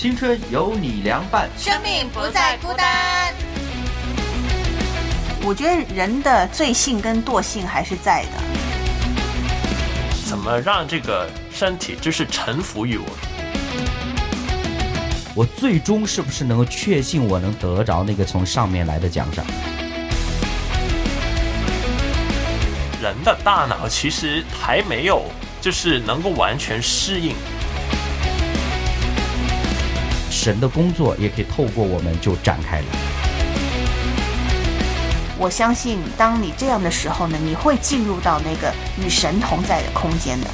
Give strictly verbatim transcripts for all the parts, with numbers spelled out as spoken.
青春有你凉拌， 生命不再孤单。 我觉得人的罪性跟惰性还是在的。 怎么让这个身体就是臣服于我？ 我最终是不是能够确信我能得着那个从上面来的奖赏？ 人的大脑其实还没有就是能够完全适应。 神的工作也可以透过我们就展开了。 我相信当你这样的时候呢，你会进入到那个与神同在的空间的。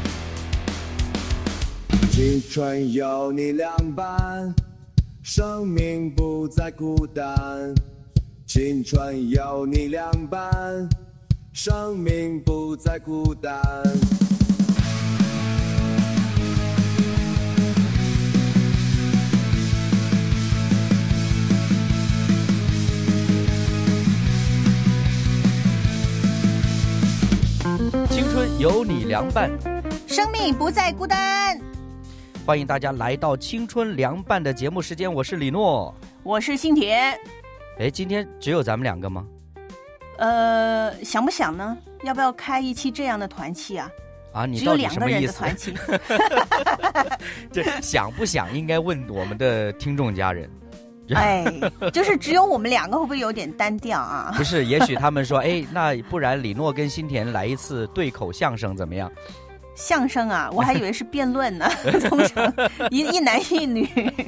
青春有你凉拌，生命不再孤单。青春有你凉拌，生命不再孤单。 青春有你凉拌， 生命不再孤单。 欢迎大家来到青春凉拌的节目时间，我是李诺， 我是新铁。 哎，今天只有咱们两个吗？ 呃，想不想呢？要不要开一期这样的团契啊？ 啊，你到底什么意思？ 只有两个人的团契。 这想不想应该问我们的听众家人。 哎，就是只有我们两个，会不会有点单调啊？ 不是，也许他们说，哎，那不然李诺跟新田来一次对口相声怎么样？ 相声啊，我还以为是辩论呢。通常一一男一女。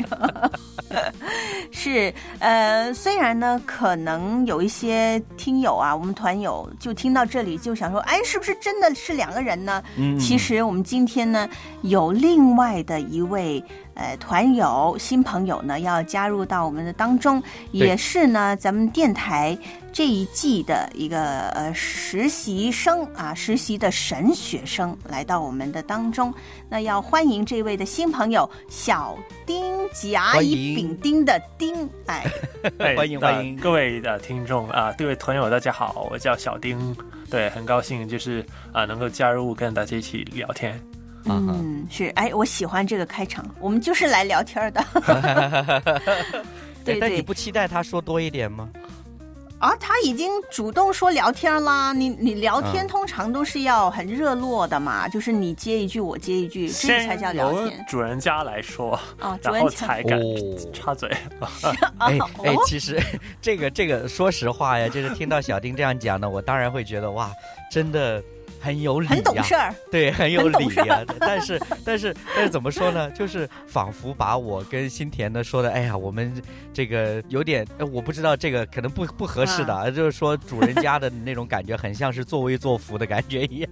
是呃，虽然呢，可能有一些听友啊，我们团友就听到这里就想说，哎，是不是真的是两个人呢？嗯，其实我们今天呢，有另外的一位呃团友新朋友呢，要加入到我们的当中，也是呢，咱们电台这一季的一个呃实习生啊，实习的神学生来到我们的当中。那要欢迎这位的新朋友小丁，甲乙丙丁的丁，哎， 欢迎欢迎各位的听众啊，各位团友大家好，我叫小丁，对，很高兴就是啊能够加入跟大家一起聊天。 嗯，是，哎，我喜欢这个开场，我们就是来聊天的。对对， 但你不期待他说多一点吗？ 啊，他已经主动说聊天啦。你你聊天通常都是要很热络的嘛，嗯、就是你接一句我接一句，这才叫聊天。 由主人家来说， 哦、 然后才敢插嘴。 哦、哎哎，其实这个这个，说实话呀，就是听到小丁这样讲呢，我当然会觉得哇，真的。很有理、啊， 很懂事儿， 对，很有理呀、啊。但是，但是，但是怎么说呢？就是仿佛把我跟新田呢说的，哎呀，我们这个有点，我不知道这个可能不不合适的，啊、就是说主人家的那种感觉，很像是作威作福的感觉一样。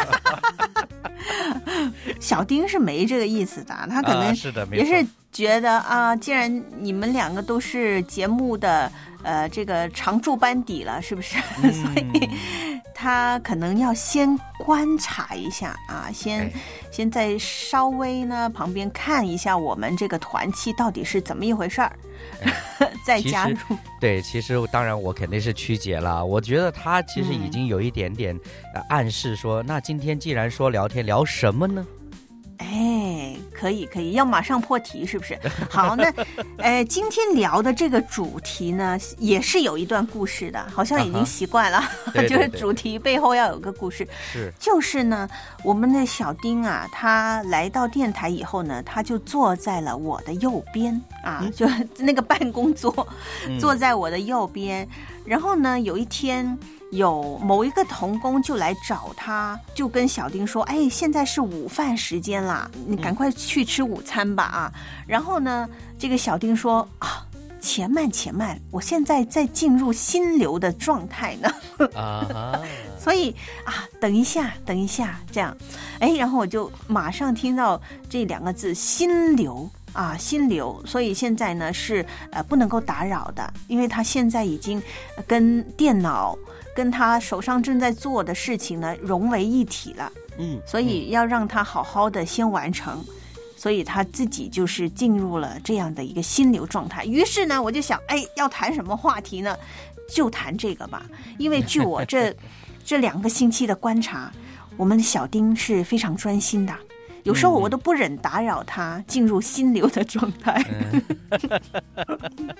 小丁是没这个意思的，他可能啊、是的， 也是觉得啊，既然你们两个都是节目的呃这个常驻班底了，是不是？嗯、所以。他可能要先观察一下啊，先、哎、先再稍微呢旁边看一下我们这个团契到底是怎么一回事儿，哎、再加入。 对，其实当然我肯定是曲解了。我觉得他其实已经有一点点、呃、暗示说，那今天既然说聊天，聊什么呢？ 哎，可以可以，要马上破题是不是？好，那呃，今天聊的这个主题呢，也是有一段故事的，好像已经习惯了，啊、就是主题背后要有个故事。 是， 就是呢，我们的小丁啊，他来到电台以后呢，他就坐在了我的右边啊，嗯、就那个办公桌，嗯、坐在我的右边。然后呢，有一天。有某一个同工就来找他，就跟小丁说，哎，现在是午饭时间啦，你赶快去吃午餐吧啊！然后呢，这个小丁说啊，且慢且慢，我现在在进入心流的状态呢。啊，所以啊，等一下，等一下，这样，哎，然后我就马上听到这两个字，心流。啊，心流，所以现在呢是呃不能够打扰的，因为他现在已经跟电脑跟他手上正在做的事情呢融为一体了，嗯，所以要让他好好的先完成，所以他自己就是进入了这样的一个心流状态。于是呢，我就想，哎，要谈什么话题呢？就谈这个吧，因为据我这这两个星期的观察，我们的小丁是非常专心的。 有时候我都不忍打扰他进入心流的状态。 嗯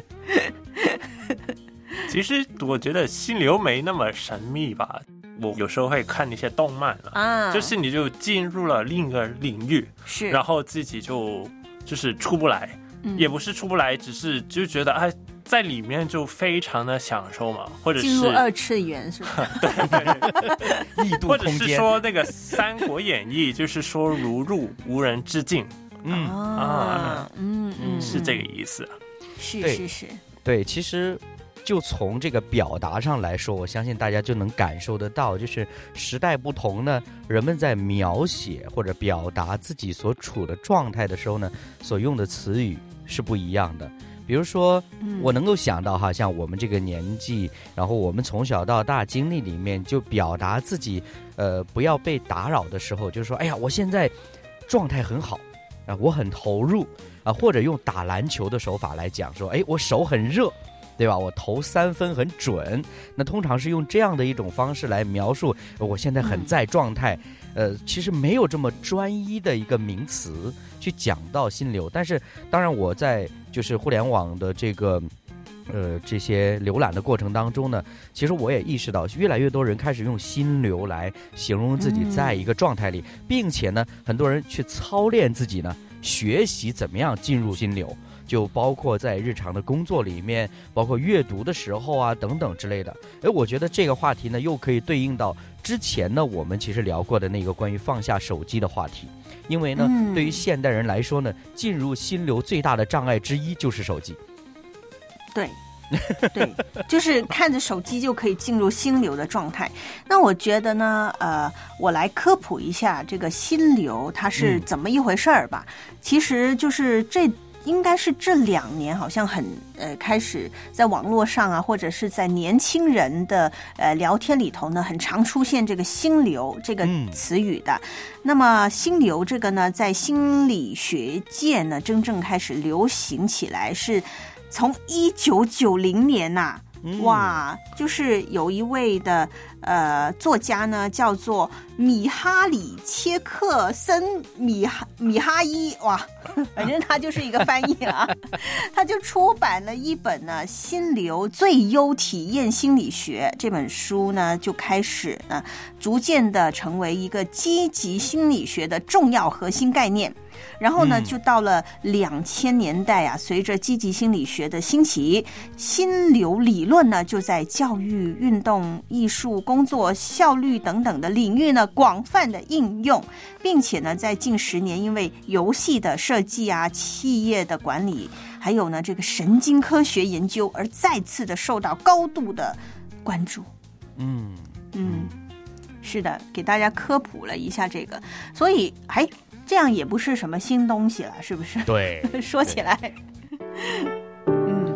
其实我觉得心流没那么神秘吧，我有时候会看一些动漫了， 啊， 就是你就进入了另一个领域， 是， 然后自己就就是出不来， 嗯也不是出不来，只是就觉得哎，在里面就非常的享受嘛，或者是进入二次元是吧？ 异度或者是空间， 说那个《三国演义》，就是说如入无人之境， 嗯啊，嗯嗯， 是这个意思。 对是是是， 对，其实就从这个表达上来说，我相信大家就能感受得到，就是时代不同呢，人们在描写或者表达自己所处的状态的时候呢，所用的词语是不一样的。比如说，我能够想到哈，像我们这个年纪，然后我们从小到大经历里面，就表达自己，呃，不要被打扰的时候，就是说，哎呀，我现在状态很好啊，我很投入啊，或者用打篮球的手法来讲说，哎，我手很热。对吧？我投三分很准，那通常是用这样的一种方式来描述我现在很在状态。呃，其实没有这么专一的一个名词去讲到心流，但是当然我在就是互联网的这个呃这些浏览的过程当中呢，其实我也意识到越来越多人开始用心流来形容自己在一个状态里，嗯、并且呢，很多人去操练自己呢，学习怎么样进入心流。就包括在日常的工作里面，包括阅读的时候啊等等之类的。哎，我觉得这个话题呢，又可以对应到之前呢我们其实聊过的那个关于放下手机的话题。因为呢，嗯、对于现代人来说呢，进入心流最大的障碍之一就是手机。 对。对，就是看着手机就可以进入心流的状态。那我觉得呢，呃，我来科普一下这个心流它是怎么一回事儿吧。嗯、其实就是这应该是这两年好像很呃开始在网络上啊，或者是在年轻人的呃聊天里头呢，很常出现这个心流这个词语的。嗯、那么心流这个呢，在心理学界呢，真正开始流行起来是。从一九九零年呐、啊嗯，哇，就是有一位的呃作家呢，叫做米哈里切克森米哈米哈伊，哇，反正他就是一个翻译啊，他就出版了一本呢《心流最优体验心理学》这本书呢，就开始呢逐渐的成为一个积极心理学的重要核心概念。然后呢，就到了两千年代啊，随着积极心理学的兴起，心流理论呢就在教育、运动、艺术、工作、效率等等的领域呢广泛的应用，并且呢，在近十年，因为游戏的设计啊、企业的管理，还有呢这个神经科学研究，而再次的受到高度的关注。 嗯嗯，是的，给大家科普了一下这个，所以还。这样也不是什么新东西了，是不是？ 对， 说起来，嗯，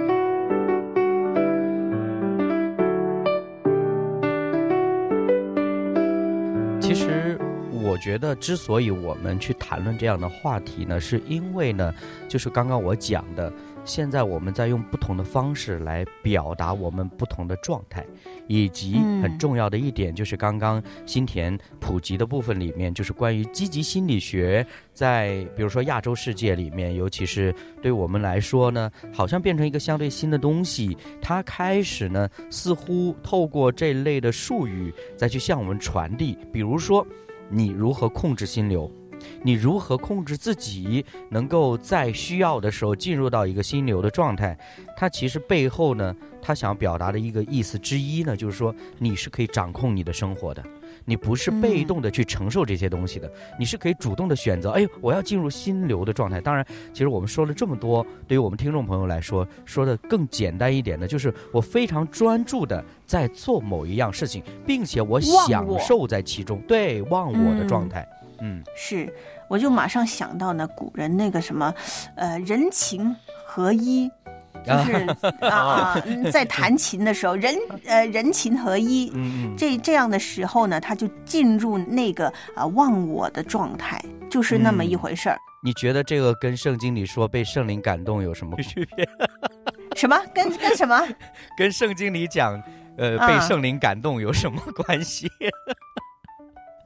其实我觉得，之所以我们去谈论这样的话题呢，是因为呢，就是刚刚我讲的，现在我们在用不同的方式来表达我们不同的状态，以及很重要的一点就是刚刚新田普及的部分里面，就是关于积极心理学在比如说亚洲世界里面，尤其是对我们来说呢，好像变成一个相对新的东西，它开始呢似乎透过这类的术语再去向我们传递，比如说你如何控制心流，你如何控制自己能够在需要的时候进入到一个心流的状态，它其实背后呢，他想表达的一个意思之一呢，就是说你是可以掌控你的生活的，你不是被动的去承受这些东西的，嗯、你是可以主动的选择，哎，我要进入心流的状态。当然，其实我们说了这么多，对于我们听众朋友来说，说的更简单一点的，就是我非常专注的在做某一样事情，并且我享受在其中，对，忘我的状态。嗯， 是，我就马上想到呢，古人那个什么，呃，人情合一。就是啊、呃，在弹琴的时候，人呃人情合一，嗯、这这样的时候呢，他就进入那个啊、呃、忘我的状态，就是那么一回事儿、嗯。 你觉得这个跟圣经里说被圣灵感动有什么区别？ 什么？跟跟什么？ 跟圣经里讲，呃，被圣灵感动有什么关系？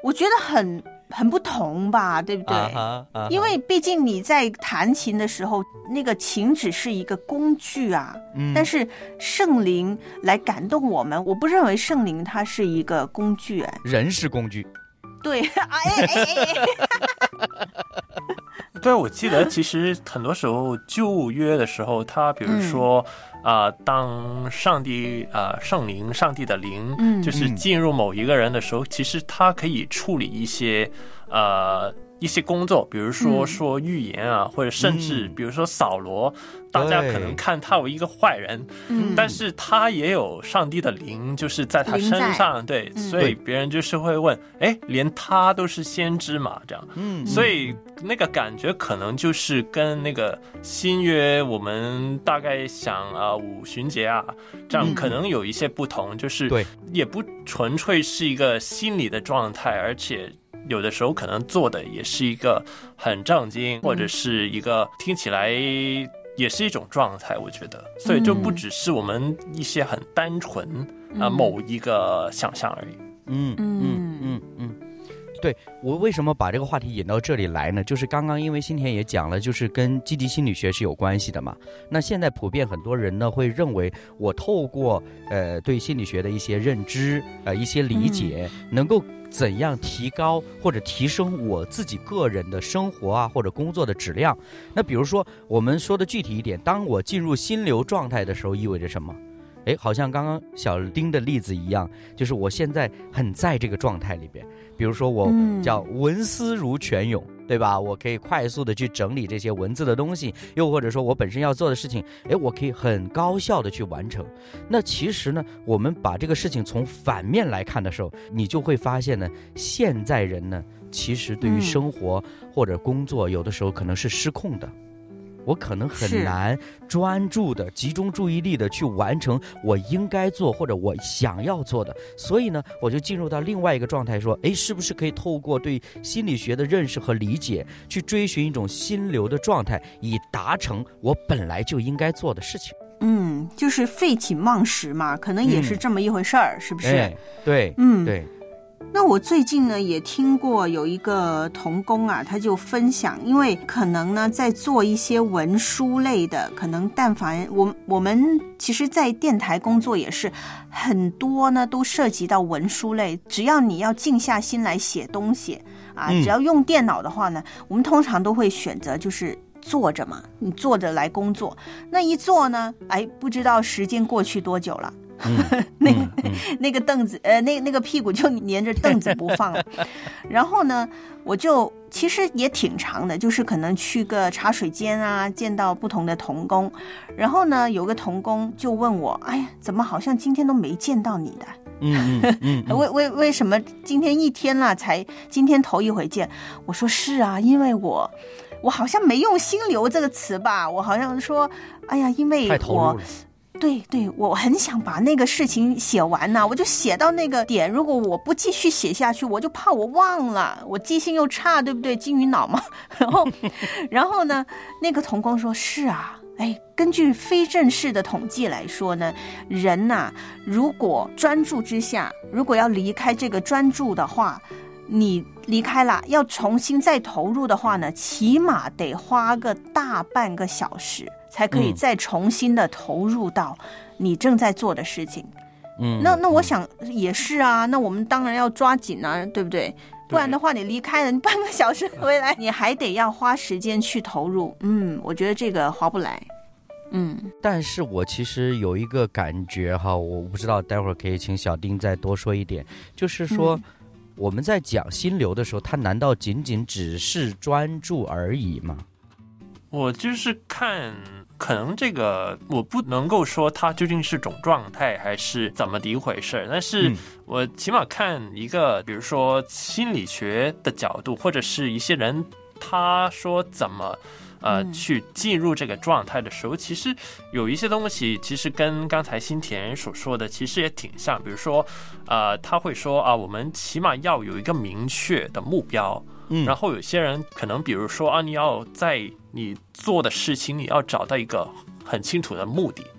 我觉得很很不同吧，对不对？ 啊哈啊哈因为毕竟你在弹琴的时候，那个琴只是一个工具啊， 嗯但是圣灵来感动我们，我不认为圣灵它是一个工具，哎， 人是工具。 对，哎哎哎哎， 对，我记得其实很多时候旧约的时候，他比如说啊、嗯呃，当上帝啊、呃、圣灵、上帝的灵， 嗯， 就是进入某一个人的时候，其实他可以处理一些呃一些工作，比如说说预言啊，嗯、或者甚至比如说扫罗，大家可能看他为一个坏人， 嗯， 但是他也有上帝的灵，就是在他身上，对， 嗯、 所以别人就是会问，哎，连他都是先知嘛，这样， 嗯， 所以那个感觉可能就是跟那个新约我们大概想啊五旬节啊，这样可能有一些不同，嗯、就是对， 也不纯粹是一个心理的状态，而且。有的时候可能做的也是一个很正经，或者是一个听起来也是一种状态，我觉得，所以就不只是我们一些很单纯啊、呃、某一个想象而已。 嗯嗯嗯嗯，对，我为什么把这个话题引到这里来呢？就是刚刚因为新田也讲了，就是跟积极心理学是有关系的嘛。那现在普遍很多人呢会认为，我透过呃对心理学的一些认知呃一些理解，嗯、能够。怎样提高或者提升我自己个人的生活啊或者工作的质量？那比如说我们说的具体一点，当我进入心流状态的时候意味着什么？诶，好像刚刚小丁的例子一样，就是我现在很在这个状态里边，比如说我叫文思如泉涌，嗯、对吧？我可以快速的去整理这些文字的东西，又或者说我本身要做的事情，诶，我可以很高效的去完成。那其实呢，我们把这个事情从反面来看的时候，你就会发现呢，现在人呢，其实对于生活或者工作，有的时候可能是失控的。我可能很难专注的集中注意力的去完成我应该做或者我想要做的，所以呢我就进入到另外一个状态，说诶，是不是可以透过对心理学的认识和理解去追寻一种心流的状态，以达成我本来就应该做的事情。 嗯，就是废寝忘食嘛，可能也是这么一回事儿，嗯、是不是、 哎、对， 嗯对。 那我最近呢也听过有一个同工啊，他就分享，因为可能呢在做一些文书类的，可能但凡我我们其实在电台工作也是很多呢都涉及到文书类，只要你要静下心来写东西啊，只要用电脑的话呢，嗯、我们通常都会选择就是坐着嘛，你坐着来工作，那一坐呢，哎，不知道时间过去多久了。 嗯、 那个、嗯、那个凳子，呃，那那个屁股就粘着凳子不放了。然后呢，我就其实也挺长的，就是可能去个茶水间啊，见到不同的同工。然后呢，有个同工就问我：“哎呀，怎么好像今天都没见到你的？” 嗯嗯嗯嗯、 为为为什么今天一天了才今天头一回见？我说是啊，因为我我好像没用心流这个词吧，我好像说，哎呀，因为我。对对，我很想把那个事情写完呢、啊，我就写到那个点。如果我不继续写下去，我就怕我忘了，我记性又差，对不对？金鱼脑嘛。然后，然后呢，那个同工说：“是啊，哎，根据非正式的统计来说呢，人呐、啊，如果专注之下，如果要离开这个专注的话，你离开了，要重新再投入的话呢，起码得花个大半个小时。”才可以再重新的投入到你正在做的事情。嗯，那那我想也是啊，那我们当然要抓紧啊，对不对？不然的话，你离开了，你半个小时回来，你还得要花时间去投入。嗯，我觉得这个划不来。嗯， 但是我其实有一个感觉哈，我不知道，待会儿可以请小丁再多说一点，就是说。嗯，我们在讲心流的时候，它难道仅仅只是专注而已吗？ 我就是看，可能这个我不能够说它究竟是种状态还是怎么的一回事，但是我起码看一个，比如说心理学的角度，或者是一些人他说怎么呃去进入这个状态的时候，其实有一些东西其实跟刚才新田所说的其实也挺像，比如说呃他会说啊，我们起码要有一个明确的目标。嗯，然后有些人可能比如说啊，你要在你做的事情你要找到一个很清楚的目的，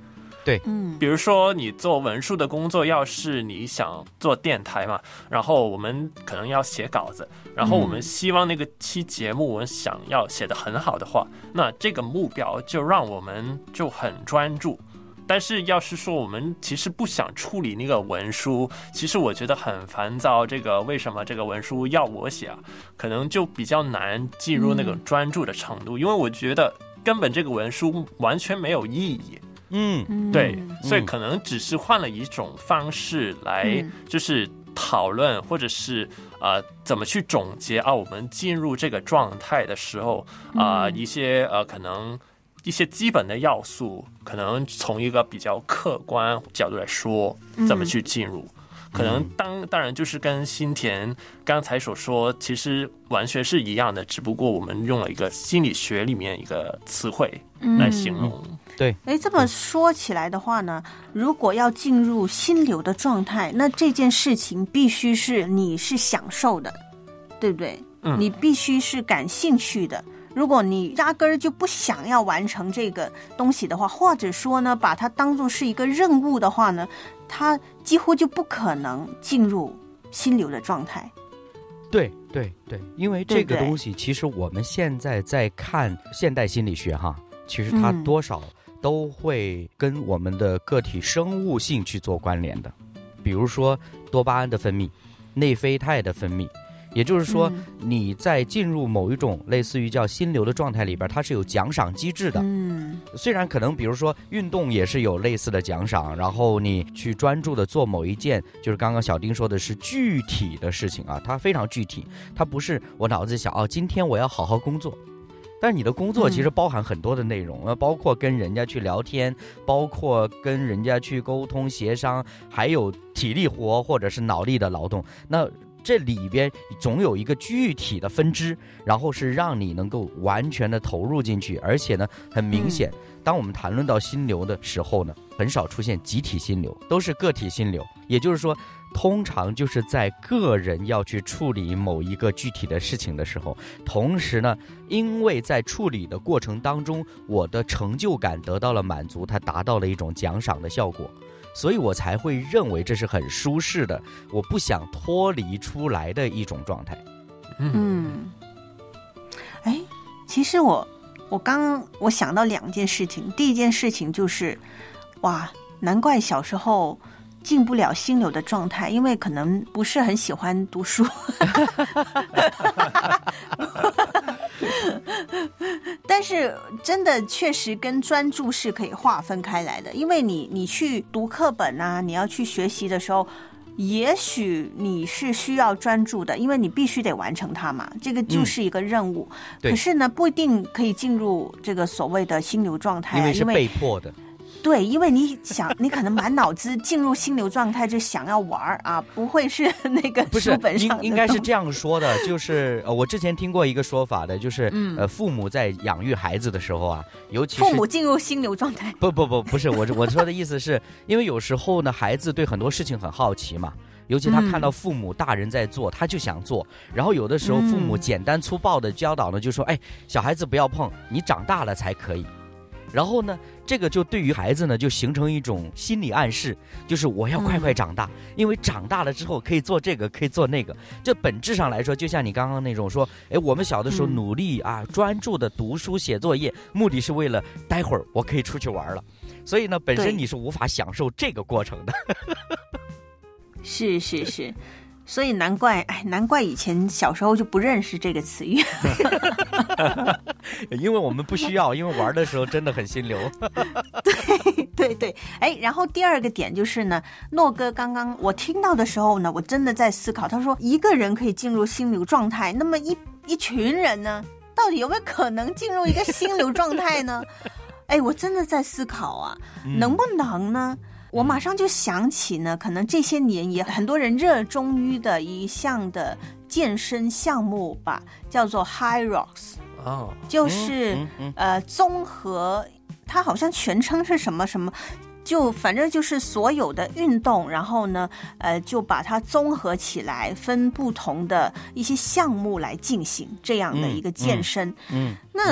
对， 嗯， 比如说你做文书的工作，要是你想做电台嘛，然后我们可能要写稿子，然后我们希望那个期节目我们想要写得很好的话，那这个目标就让我们就很专注。但是要是说我们其实不想处理那个文书，其实我觉得很烦躁，这个为什么这个文书要我写啊，可能就比较难进入那个专注的程度，因为我觉得根本这个文书完全没有意义。 嗯， 对，所以可能只是换了一种方式来，就是讨论，或者是呃怎么去总结啊，我们进入这个状态的时候啊、呃，一些呃可能一些基本的要素，可能从一个比较客观角度来说，怎么去进入。可能当当然就是跟新田刚才所说，其实完全是一样的，只不过我们用了一个心理学里面一个词汇来形容。嗯、 对， 哎，这么说起来的话呢，如果要进入心流的状态，那这件事情必须是你是享受的，对不对？嗯，你必须是感兴趣的。如果你压根儿就不想要完成这个东西的话，或者说呢，把它当作是一个任务的话呢，它几乎就不可能进入心流的状态。 对对对，因为这个东西，其实我们现在在看现代心理学哈，其实它多少都会跟我们的个体生物性去做关联的，比如说多巴胺的分泌、内啡肽的分泌。也就是说，你在进入某一种类似于叫心流的状态里边，它是有奖赏机制的。嗯，虽然可能比如说运动也是有类似的奖赏，然后你去专注的做某一件，就是刚刚小丁说的是具体的事情啊，它非常具体，它不是我脑子想哦，今天我要好好工作。但是你的工作其实包含很多的内容，嗯、包括跟人家去聊天，包括跟人家去沟通协商，还有体力活或者是脑力的劳动。那这里边总有一个具体的分支，然后是让你能够完全的投入进去，而且呢，很明显，当我们谈论到心流的时候呢，很少出现集体心流，都是个体心流。也就是说，通常就是在个人要去处理某一个具体的事情的时候，同时呢，因为在处理的过程当中，我的成就感得到了满足，它达到了一种奖赏的效果。所以我才会认为这是很舒适的，我不想脱离出来的一种状态。 嗯，哎，其实我我刚刚我想到两件事情，第一件事情就是，哇，难怪小时候进不了心流的状态，因为可能不是很喜欢读书。但是真的确实跟专注是可以划分开来的，因为你你去读课本啊，你要去学习的时候，也许你是需要专注的，因为你必须得完成它嘛，这个就是一个任务。嗯、可是呢，不一定可以进入这个所谓的心流状态、啊， 因为是被迫的。 对，因为你想，你可能满脑子进入心流状态，就想要玩啊，不会是那个书本上的。 不是，应应该是这样说的，就是呃，我之前听过一个说法的，就是、嗯、呃，父母在养育孩子的时候啊，尤其是父母进入心流状态。 不不不，不是我我说的意思是，因为有时候呢，孩子对很多事情很好奇嘛。尤其他看到父母大人在做、嗯、他就想做，然后有的时候父母简单粗暴的教导呢，就说哎，小孩子不要碰，你长大了才可以。然后呢，这个就对于孩子呢，就形成一种心理暗示，就是我要快快长大、嗯、因为长大了之后可以做这个可以做那个。这本质上来说，就像你刚刚那种说，哎，我们小的时候努力啊、嗯、专注的读书写作业，目的是为了待会儿我可以出去玩了。所以呢，本身你是无法享受这个过程的。 是是是，所以难怪，哎，难怪以前小时候就不认识这个词语。 因为我们不需要，因为玩的时候真的很心流。 对对对，哎，然后第二个点就是呢，诺哥刚刚我听到的时候呢，我真的在思考，他说一个人可以进入心流状态，那么一一群人呢，到底有没有可能进入一个心流状态呢？哎，我真的在思考啊，能不能呢？我马上就想起呢，可能这些年也很多人热衷于的一项的健身项目吧，叫做 HYROX。哦，就是、嗯嗯、呃综合，它好像全称是什么什么，就反正就是所有的运动，然后呢，呃，就把它综合起来，分不同的一些项目来进行这样的一个健身。嗯，嗯嗯那。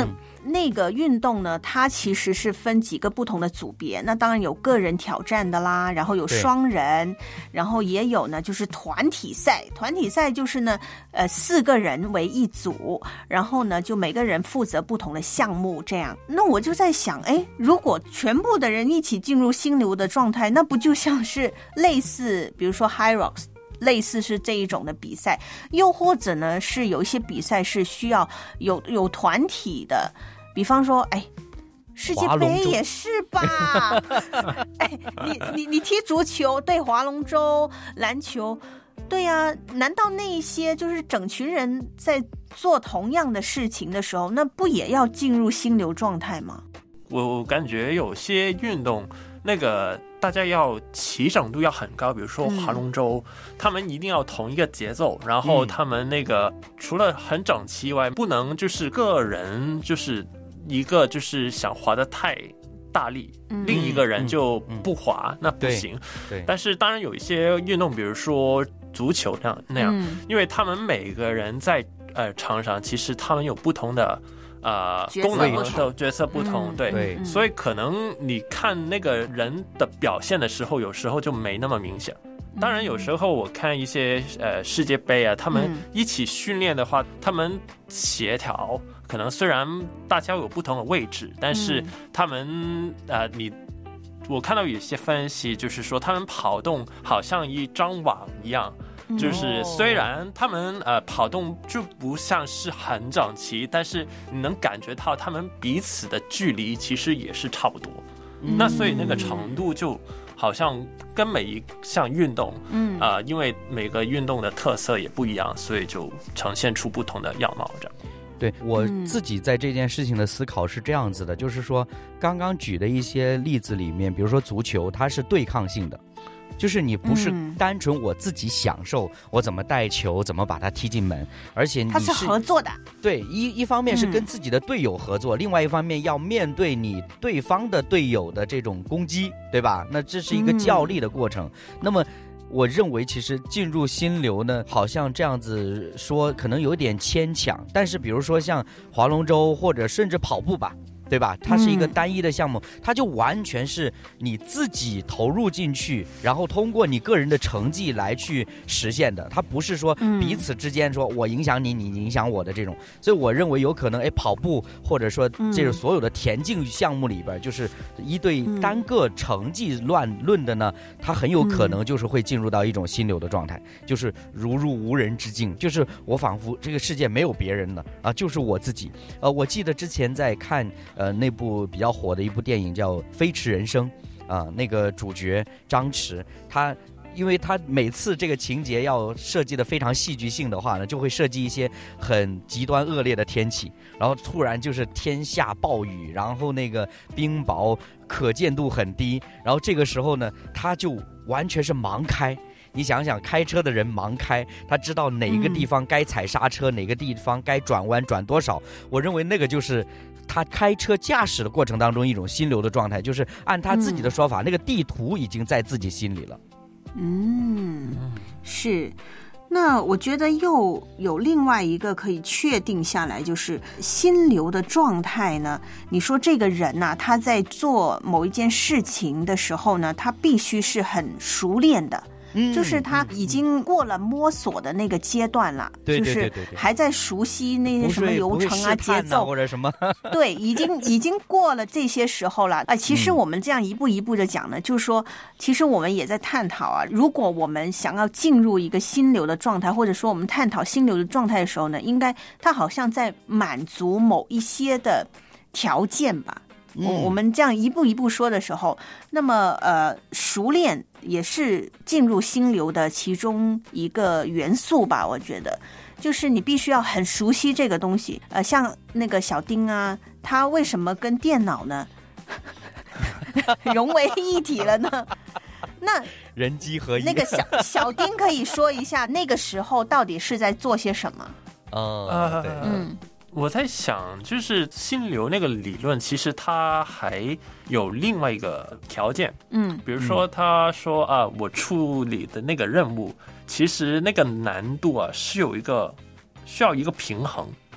那个运动呢，它其实是分几个不同的组别，那当然有个人挑战的啦，然后有双人，然后也有呢就是团体赛。团体赛就是呢呃四个人为一组，然后呢就每个人负责不同的项目这样。那我就在想，哎，如果全部的人一起进入心流的状态，那不就像是类似比如说 High Rocks类似是这一种的比赛，又或者呢是有一些比赛是需要有有团体的，比方说哎世界杯也是吧哎你你你踢足球，对，划龙舟、篮球，对啊，难道那一些就是整群人在做同样的事情的时候，那不也要进入心流状态吗？ 我我感觉有些运动那个大家要齐整度要很高，比如说划龙舟、嗯、他们一定要同一个节奏，然后他们那个、嗯、除了很整齐以外，不能就是个人就是一个就是想划得太大力、嗯、另一个人就不划、嗯、那不行。对对，但是当然有一些运动比如说足球那样那样、嗯、因为他们每个人在呃场上其实他们有不同的呃，功能的角色不同，嗯、对，对，所以可能你看那个人的表现的时候，有时候就没那么明显。当然，有时候我看一些呃世界杯啊，他们一起训练的话，他们协调，可能虽然大家有不同的位置，但是他们呃，你我看到有些分析，就是说他们跑动好像一张网一样。就是虽然他们呃跑动就不像是很整齐，但是你能感觉到他们彼此的距离其实也是差不多、嗯、那所以那个程度就好像跟每一项运动嗯啊、呃，因为每个运动的特色也不一样，所以就呈现出不同的样貌这样。 对，我自己在这件事情的思考是这样子的、嗯、就是说刚刚举的一些例子里面，比如说足球它是对抗性的，就是你不是单纯我自己享受、嗯、我怎么带球怎么把它踢进门，而且你是它是合作的。对， 一一方面是跟自己的队友合作、嗯、另外一方面要面对你对方的队友的这种攻击，对吧？那这是一个较力的过程、嗯、那么我认为其实进入心流呢，好像这样子说可能有点牵强，但是比如说像划龙舟或者甚至跑步吧，对吧？它是一个单一的项目、嗯、它就完全是你自己投入进去，然后通过你个人的成绩来去实现的，它不是说彼此之间说我影响你你影响我的这种。所以我认为有可能哎，跑步或者说这个所有的田径项目里边、嗯、就是一对单个成绩乱论的呢，它很有可能就是会进入到一种心流的状态，就是如入无人之境，就是我仿佛这个世界没有别人了啊，就是我自己。呃，我记得之前在看呃，那部比较火的一部电影叫《飞驰人生》啊、呃，那个主角张弛，他因为他每次这个情节要设计的非常戏剧性的话呢，就会设计一些很极端恶劣的天气，然后突然就是天下暴雨，然后那个冰雹可见度很低，然后这个时候呢，他就完全是盲开。你想想，开车的人盲开，他知道哪个地方该踩刹车、嗯、哪个地方该转弯转多少。我认为那个就是他开车驾驶的过程当中一种心流的状态，就是按他自己的说法、嗯、那个地图已经在自己心里了。 嗯，是。那我觉得又有另外一个可以确定下来，就是心流的状态呢，你说这个人呢、啊，他在做某一件事情的时候呢，他必须是很熟练的，就是他已经过了摸索的那个阶段了， 对、嗯， 就是还在熟悉那些什么流程啊、节奏或者什么， 对，已经已经过了这些时候了啊、呃。其实我们这样一步一步的讲呢，嗯、就是说，其实我们也在探讨啊，如果我们想要进入一个心流的状态，或者说我们探讨心流的状态的时候呢，应该它好像在满足某一些的条件吧。嗯、我们这样一步一步说的时候，那么呃，熟练也是进入心流的其中一个元素吧。我觉得，就是你必须要很熟悉这个东西。呃，像那个小丁啊，他为什么跟电脑呢融为一体了呢？那人机合一。 那个小小丁可以说一下，那个时候到底是在做些什么？ 哦，对， 嗯。我在想，就是心流那个理论，其实它还有另外一个条件，嗯，比如说他说啊，我处理的那个任务，其实那个难度啊是有一个需要一个平衡，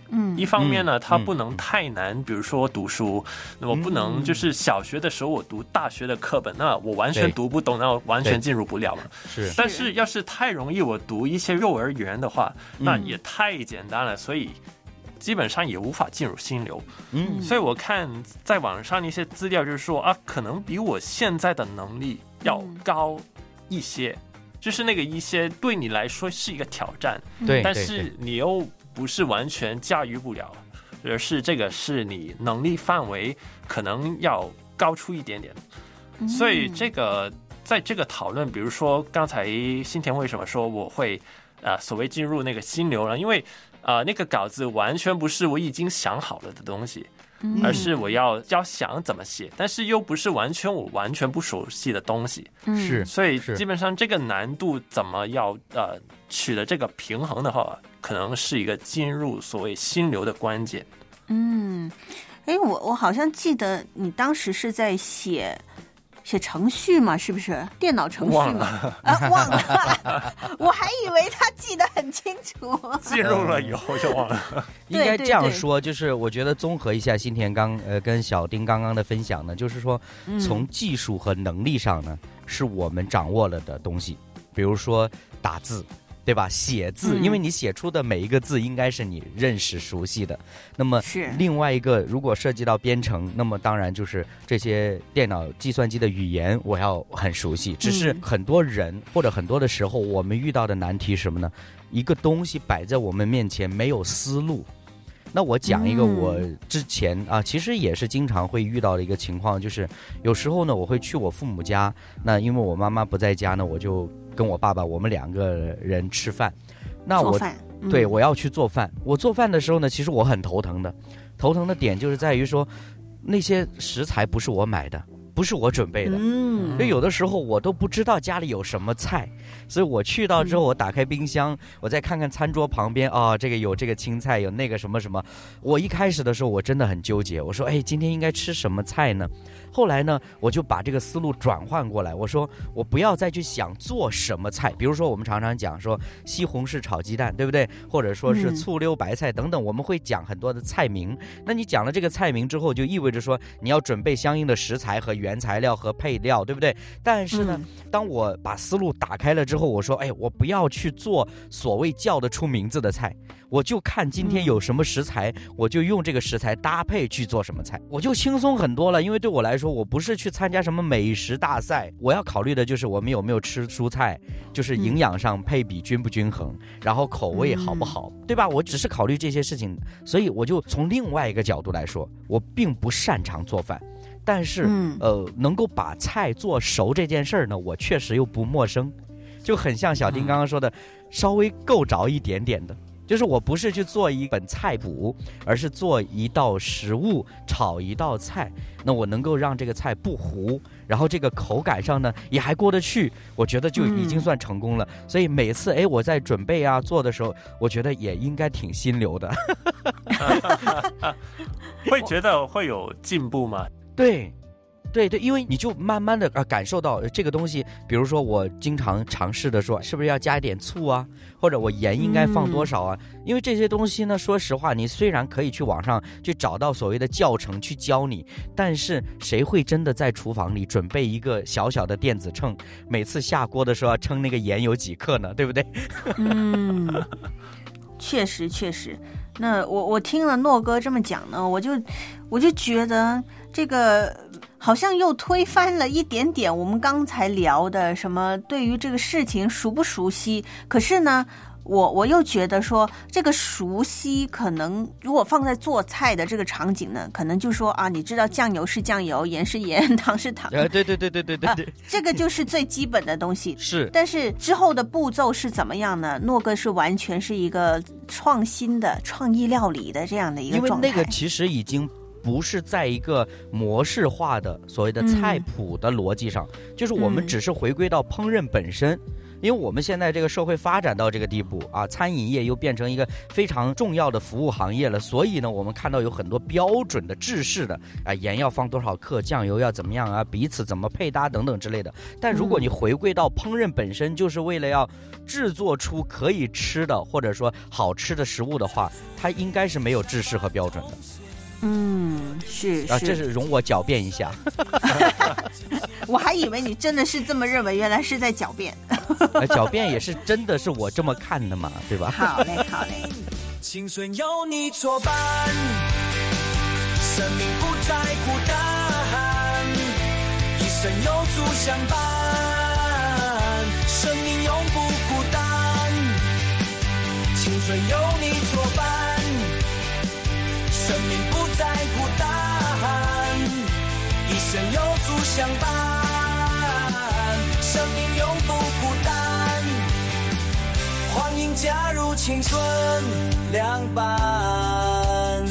嗯， 一方面呢， 嗯它不能太难，比如说读书，那我不能就是小学的时候我读大学的课本，那我完全读不懂，那我完全进入不了了。 是， 但是要是太容易，我读一些幼儿园的话，那也太简单了，所以基本上也无法进入心流。 嗯， 所以我看在网上一些资料就是说啊，可能比我现在的能力要高一些，就是那个一些对你来说是一个挑战， 对， 但是你又不是完全驾驭不了，而是这个是你能力范围可能要高出一点点。所以这个在这个讨论，比如说刚才新田为什么说我会呃所谓进入那个心流呢？因为呃那个稿子完全不是我已经想好了的东西，而是我要要想怎么写，但是又不是完全我完全不熟悉的东西， 是， 所以基本上这个难度怎么要呃取得这个平衡的话，可能是一个进入所谓心流的关键。 嗯，哎，我我好像记得你当时是在写写程序嘛，是不是？电脑程序忘嘛？ 了啊，忘了，我还以为他记得很清楚。 进入了以后就忘了。 应该这样说，就是我觉得综合一下新田刚呃跟小丁刚刚的分享呢，就是说从技术和能力上呢，是我们掌握了的东西，比如说打字。对吧？写字，因为你写出的每一个字应该是你认识熟悉的。那么另外一个，如果涉及到编程，那么当然就是这些电脑计算机的语言我要很熟悉。只是很多人或者很多的时候，我们遇到的难题是什么呢？一个东西摆在我们面前没有思路。那我讲一个我之前啊，其实也是经常会遇到的一个情况，就是有时候呢，我会去我父母家，那因为我妈妈不在家呢，我就跟我爸爸我们两个人吃饭。那我对我要去做饭，我做饭的时候呢，其实我很头疼的，头疼的点就是在于说，那些食材不是我买的，不是我准备的，嗯，所以有的时候我都不知道家里有什么菜，所以我去到之后，我打开冰箱，我再看看餐桌旁边啊、哦，这个有这个青菜，有那个什么什么。我一开始的时候我真的很纠结，我说，哎，今天应该吃什么菜呢？后来呢，我就把这个思路转换过来，我说我不要再去想做什么菜，比如说我们常常讲说西红柿炒鸡蛋，对不对？或者说是醋溜白菜等等，我们会讲很多的菜名。那你讲了这个菜名之后，就意味着说你要准备相应的食材和原材料和配料，对不对？但是呢，当我把思路打开了之后，我说，哎，我不要去做所谓叫得出名字的菜，我就看今天有什么食材，我就用这个食材搭配去做什么菜，我就轻松很多了。因为对我来说，我不是去参加什么美食大赛，我要考虑的就是我们有没有吃蔬菜，就是营养上配比均不均衡，然后口味好不好，对吧？我只是考虑这些事情，所以我就从另外一个角度来说，我并不擅长做饭。但是，嗯、呃，能够把菜做熟这件事儿呢，我确实又不陌生，就很像小丁刚刚说的，稍微够着一点点的。就是我不是去做一本菜谱，而是做一道食物，炒一道菜。那我能够让这个菜不糊，然后这个口感上呢也还过得去，我觉得就已经算成功了。嗯、所以每次哎我在准备啊做的时候，我觉得也应该挺心流的。 会觉得会有进步吗？ 对。对对，因为你就慢慢的啊感受到这个东西，比如说我经常尝试的说，是不是要加一点醋啊，或者我盐应该放多少啊？嗯、因为这些东西呢，说实话，你虽然可以去网上去找到所谓的教程去教你，但是谁会真的在厨房里准备一个小小的电子秤，每次下锅的时候要称那个盐有几克呢？对不对？ 嗯，确实确实。那我我听了诺哥这么讲呢，我就我就觉得这个好像又推翻了一点点我们刚才聊的什么对于这个事情熟不熟悉。可是呢，我我又觉得说这个熟悉可能如果放在做菜的这个场景呢，可能就说啊，你知道酱油是酱油，盐是盐，糖是糖。 呃，对对对对对对对、啊， 这个就是最基本的东西。 是， 但是之后的步骤是怎么样呢？诺哥是完全是一个创新的创意料理的这样的一个状态。 因为那个其实已经不是在一个模式化的所谓的菜谱的逻辑上、嗯、就是我们只是回归到烹饪本身、嗯、因因为我们现在这个社会发展到这个地步啊，餐饮业又变成一个非常重要的服务行业了，所以呢，我们看到有很多标准的制式的啊，盐要放多少克，酱油要怎么样啊，彼此怎么配搭等等之类的。但如果你回归到烹饪本身，就是为了要制作出可以吃的或者说好吃的食物的话，它应该是没有制式和标准的。 嗯，是啊，这是容我狡辩一下。 我还以为你真的是这么认为，原来是在狡辩。 呃，狡辩也是真的是我这么看的嘛，对吧？ 好嘞，好嘞。 青春有你作伴，生命不再孤单，一生有主相伴，生命永不孤单。青春有你作伴，生命不再孤单，一生有主相伴，生命永不孤单。欢迎加入青春凉拌。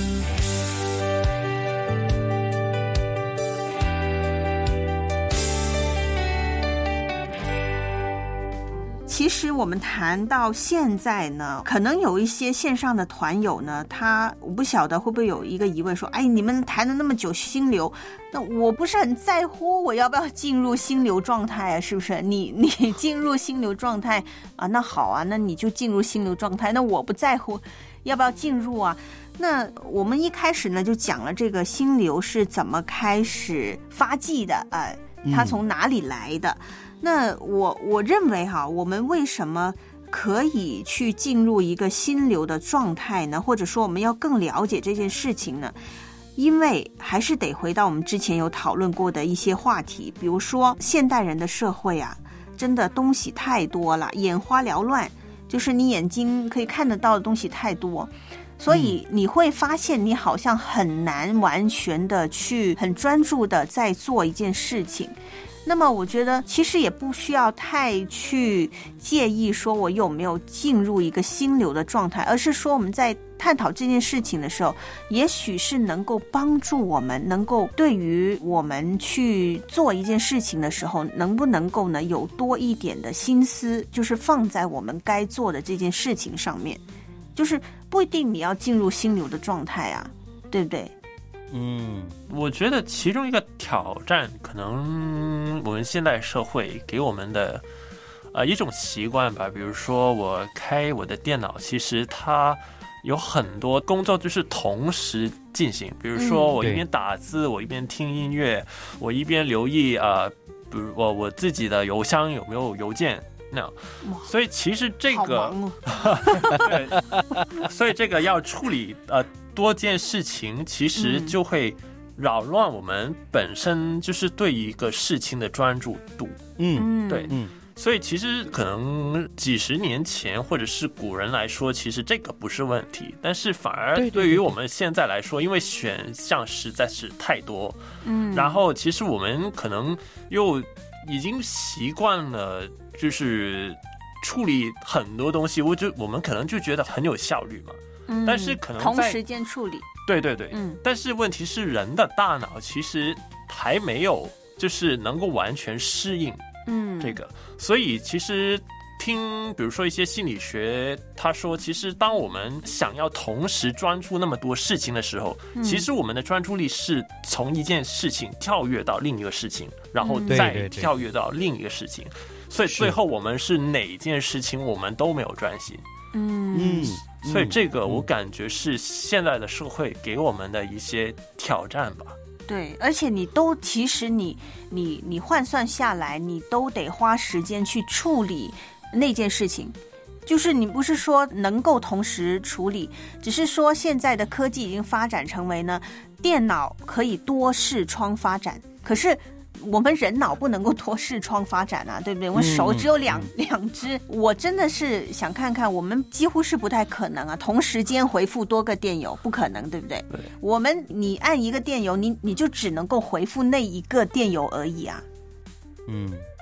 其实我们谈到现在呢，可能有一些线上的团友呢，他我不晓得会不会有一个疑问说，哎，你们谈了那么久心流，那我不是很在乎我要不要进入心流状态啊，是不是？你你进入心流状态啊，那好啊，那你就进入心流状态，那我不在乎要不要进入啊。那我们一开始呢就讲了这个心流是怎么开始发迹的，呃，它从哪里来的。嗯，那我我认为哈，我们为什么可以去进入一个心流的状态呢？或者说我们要更了解这件事情呢？因为还是得回到我们之前有讨论过的一些话题，比如说现代人的社会啊，真的东西太多了，眼花缭乱，就是你眼睛可以看得到的东西太多。所以你会发现你好像很难完全的去很专注的在做一件事情。那么我觉得其实也不需要太去介意说我有没有进入一个心流的状态，而是说我们在探讨这件事情的时候，也许是能够帮助我们能够对于我们去做一件事情的时候，能不能够呢有多一点的心思，就是放在我们该做的这件事情上面，就是不一定你要进入心流的状态啊，对不对？ 嗯，我觉得其中一个挑战，可能我们现代社会给我们的呃一种习惯吧。比如说，我开我的电脑，其实它有很多工作就是同时进行。比如说，我一边打字，我一边听音乐，我一边留意啊、呃，比如我我自己的邮箱有没有邮件。那所以其实这个， 哦、 对，所以这个要处理呃。多件事情其实就会扰乱我们本身就是对一个事情的专注度。嗯，对，嗯，所以其实可能几十年前或者是古人来说，其实这个不是问题，但是反而对于我们现在来说，因为选项实在是太多，嗯，然后其实我们可能又已经习惯了，就是处理很多东西，我就我们可能就觉得很有效率嘛。嗯、但是可能同时间处理， 对对对，嗯，但是问题是人的大脑其实还没有就是能够完全适应，嗯，这个，所以其实听比如说一些心理学，他说其实当我们想要同时专注那么多事情的时候，嗯、其实我们的专注力是从一件事情跳跃到另一个事情，然后再跳跃到另一个事情，嗯、所以最后我们是哪件事情我们都没有专心，嗯。嗯所以这个我感觉是现在的社会给我们的一些挑战吧。 对，而且你都其实你你你换算下来，你都得花时间去处理那件事情。就是你不是说能够同时处理，只是说现在的科技已经发展成为呢，电脑可以多视窗发展，可是我们人脑不能够多视窗发展啊，对不对？我手只有两、嗯、两只，我真的是想看看，我们几乎是不太可能啊，同时间回复多个电邮，不可能，对不对？对，我们你按一个电邮，你你就只能够回复那一个电邮而已啊。 嗯，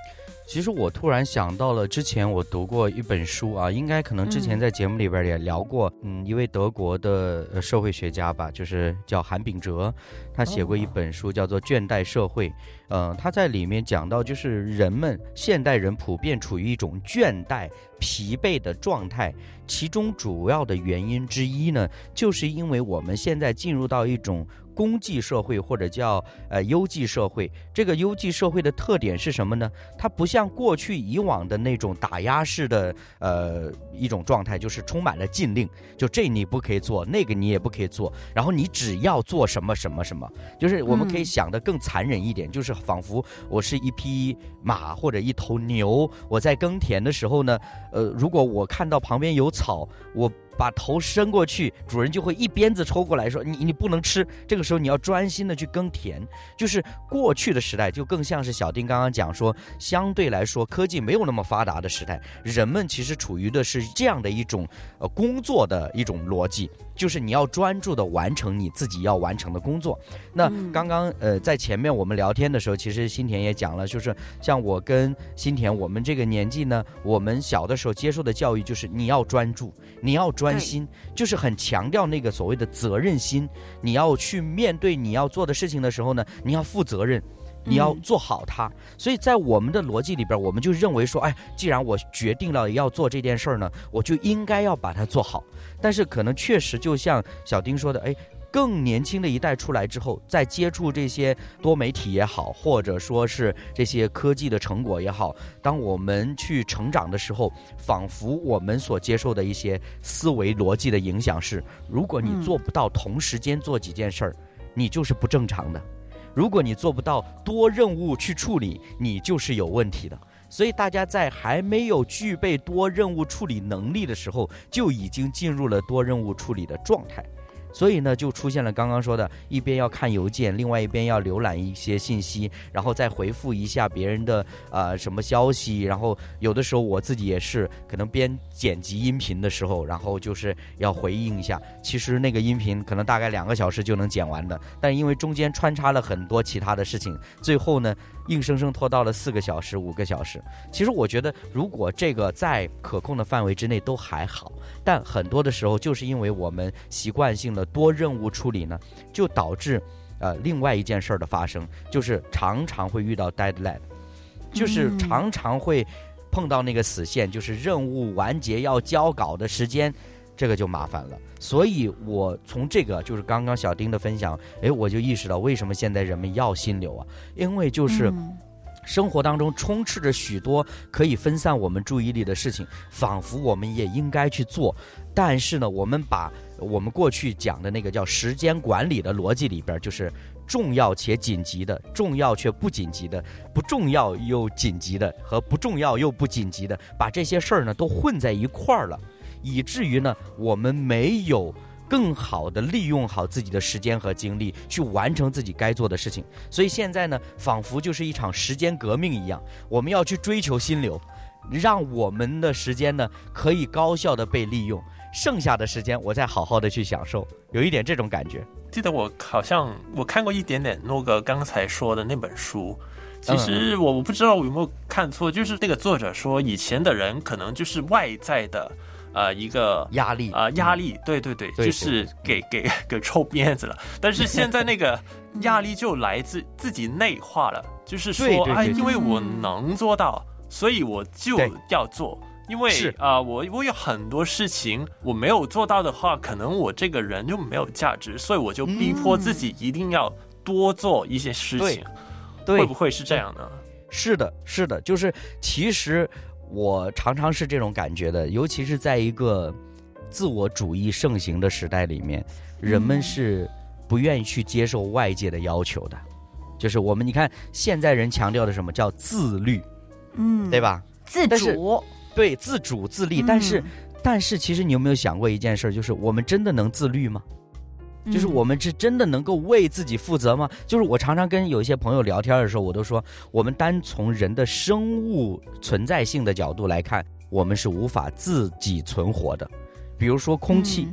其实我突然想到了，之前我读过一本书啊，应该可能之前在节目里边也聊过，嗯，嗯一位德国的社会学家吧，就是叫韩炳哲，他写过一本书叫做《倦怠社会》，呃，他在里面讲到，就是人们现代人普遍处于一种倦怠、疲惫的状态，其中主要的原因之一呢，就是因为我们现在进入到一种公计社会，或者叫呃优计社会。这个优计社会的特点是什么呢？它不像过去以往的那种打压式的呃一种状态，就是充满了禁令，就这你不可以做，那个你也不可以做，然后你只要做什么什么什么，就是我们可以想得更残忍一点，嗯、就是仿佛我是一匹马或者一头牛，我在耕田的时候呢，呃，如果我看到旁边有草，我把头伸过去，主人就会一鞭子抽过来说你你不能吃，这个时候你要专心的去耕田。就是过去的时代就更像是小丁刚刚讲说，相对来说科技没有那么发达的时代，人们其实处于的是这样的一种呃工作的一种逻辑，就是你要专注的完成你自己要完成的工作。那刚刚呃在前面我们聊天的时候，其实新田也讲了，就是像我跟新田我们这个年纪呢，我们小的时候接受的教育就是你要专注，你要专心，就是很强调那个所谓的责任心，你要去面对你要做的事情的时候呢，你要负责任，你要做好它。嗯、所以在我们的逻辑里边，我们就认为说，哎，既然我决定了要做这件事儿呢，我就应该要把它做好。但是可能确实就像小丁说的，哎，更年轻的一代出来之后，在接触这些多媒体也好，或者说是这些科技的成果也好，当我们去成长的时候，仿佛我们所接受的一些思维逻辑的影响是，如果你做不到同时间做几件事儿，嗯、你就是不正常的。如果你做不到多任务去处理，你就是有问题的。所以大家在还没有具备多任务处理能力的时候，就已经进入了多任务处理的状态。所以呢，就出现了刚刚说的，一边要看邮件，另外一边要浏览一些信息，然后再回复一下别人的呃什么消息，然后有的时候我自己也是可能边剪辑音频的时候，然后就是要回应一下，其实那个音频可能大概两个小时就能剪完的，但因为中间穿插了很多其他的事情，最后呢硬生生拖到了四个小时五个小时。其实我觉得如果这个在可控的范围之内都还好，但很多的时候就是因为我们习惯性的多任务处理呢，就导致呃另外一件事儿的发生，就是常常会遇到 deadline， 就是常常会碰到那个死线，就是任务完结要交稿的时间，这个就麻烦了。所以我从这个就是刚刚小丁的分享，哎，我就意识到为什么现在人们要心流啊，因为就是生活当中充斥着许多可以分散我们注意力的事情，仿佛我们也应该去做，但是呢，我们把我们过去讲的那个叫时间管理的逻辑里边，就是重要且紧急的，重要却不紧急的，不重要又紧急的，和不重要又不紧急的，把这些事儿呢都混在一块儿了，以至于呢，我们没有更好的利用好自己的时间和精力去完成自己该做的事情。所以现在呢，仿佛就是一场时间革命一样，我们要去追求心流，让我们的时间呢可以高效的被利用，剩下的时间我再好好的去享受，有一点这种感觉。 记得我好像我看过一点点那个刚才说的那本书，其实我我不知道我有没有看错，就是那个作者说以前的人可能就是外在的呃一个压力啊、呃、压力，对对对，对就是给给给抽鞭子了。但是现在那个压力就来自自己内化了，就是说哎，因为我能做到，所以我就要做。因为啊、呃，我我有很多事情我没有做到的话，可能我这个人就没有价值，所以我就逼迫自己一定要多做一些事情。嗯、对，会不会是这样呢？ 是的，是的，就是其实我常常是这种感觉的，尤其是在一个自我主义盛行的时代里面，人们是不愿意去接受外界的要求的。就是我们你看，现在人强调的什么叫自律，嗯，对吧？ 自主。 对，自主自立，但是、嗯、但是其实你有没有想过一件事，就是我们真的能自律吗？嗯、就是我们是真的能够为自己负责吗？就是我常常跟有一些朋友聊天的时候，我都说，我们单从人的生物存在性的角度来看，我们是无法自己存活的。比如说空气，嗯、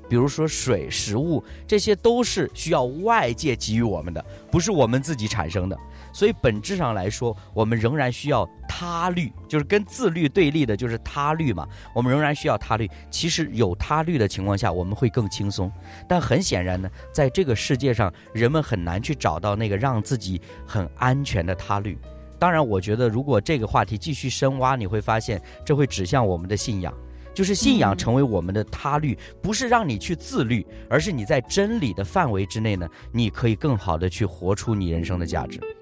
比如说水、食物，这些都是需要外界给予我们的，不是我们自己产生的。所以本质上来说，我们仍然需要他律，就是跟自律对立的就是他律嘛，我们仍然需要他律。其实有他律的情况下，我们会更轻松。但很显然呢，在这个世界上，人们很难去找到那个让自己很安全的他律。当然我觉得如果这个话题继续深挖，你会发现这会指向我们的信仰，就是信仰成为我们的他律，不是让你去自律，而是你在真理的范围之内呢，你可以更好的去活出你人生的价值。